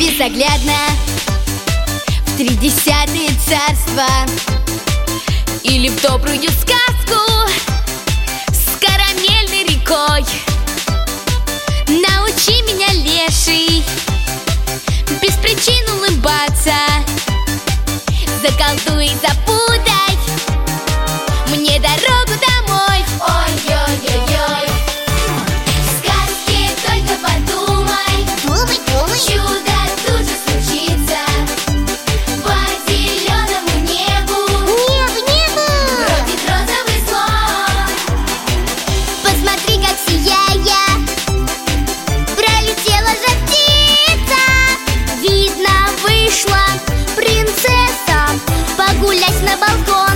безоглядно в 30-е царства или в добрую сказку с карамельной рекой. Научи меня, леший, без причин улыбаться. Заколдуй и запутай мне дорогу домой. Ой-ой-ой-ой, в сказке только подумай, чудо тут же случится по зеленому небу. Бродит розовый слон. Посмотри, как сияя пролетела же птица. Видно, вышла принцесса погулять на балкон.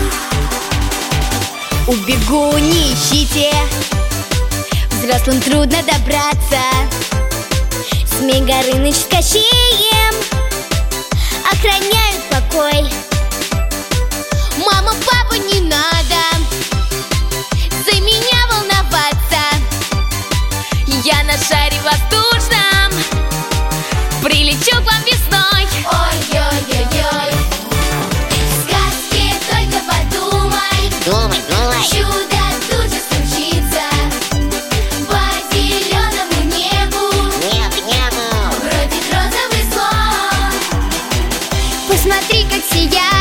Убегу, не ищите, взрослым трудно добраться. Змей Горыныч с Кощеем охраняют покой. Мама, папа, не надо за меня волноваться. Я на шаре воздушном прилечу к вам весной. Ой-ой-ой-ой, в сказке только подумай, чудо тут же случится по зеленому небу. Бродит розовый слон. Посмотри, как сияет